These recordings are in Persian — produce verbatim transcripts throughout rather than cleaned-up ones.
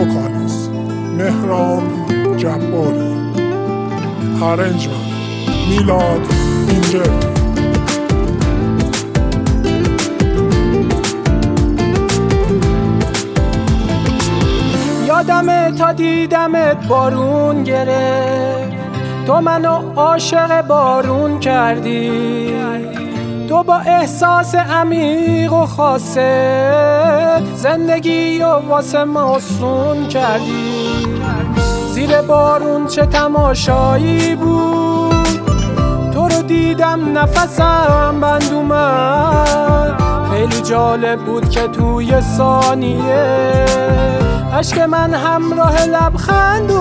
Vocalist Mehran Jabbari. Arrangement Milad Incerti. یادمه تا دیدمت بارون گرفت، تو منو عاشق بارون کردی، تو با احساس عمیق و خاصه زندگی و واسه ما آسون کردی. زیر بارون چه تماشایی بود، تو رو دیدم نفسم بند اومد. خیلی جالب بود که توی ثانیه اشک من همراه لبخند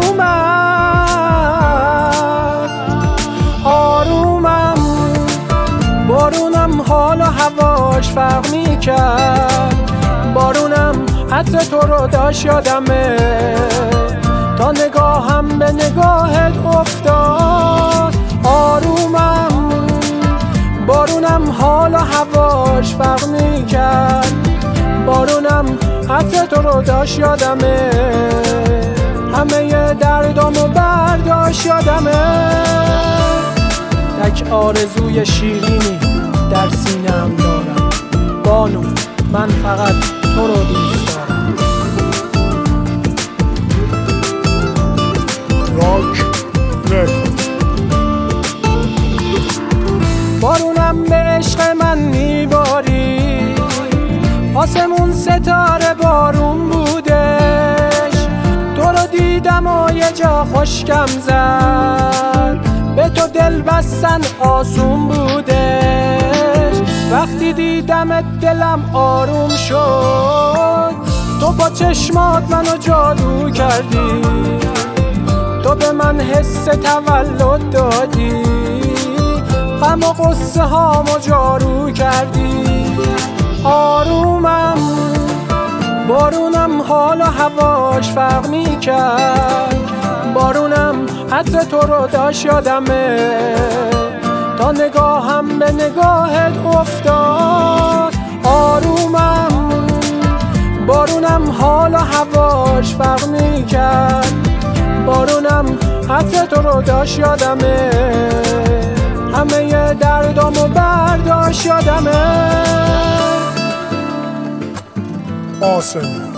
اومد. آرومم بارونم حال و هواش فرق میکرد، بارونم عطر تو رو داشت یادمه، تا نگاهم به نگاهت افتاد. آرومم بارونم حال و هواش فرق میکرد، بارونم عطر تو رو داشت یادمه، همه دردامو برداشت یادمه. تک آرزوی شیرینی در سینه‌ام دارم، بانو من فقط تو رو دوست دارم. راک رکورد. بارونم به عشق من میباری، آسمون ستاره بارون بودش، تو رو دیدم و یه جا خشکم زد، به تو دل بستن آسون بودش. وقتی دیدمت دلم آروم شد، تو با چشمات منو جادو کردی، تو به من حس تولد دادی، غم و قصه هامو جارو کردی. آرومم بارونم حال و هواش فرق میکرد، بارونم عطر تو رو داشت یادمه، تا نگاهم به نگاهت افتاد. آرومم بارونم حال و هواش فرق میکرد، بارونم عطر تو رو داشت یادمه، همه دردامو برداشت یادمه. آسمی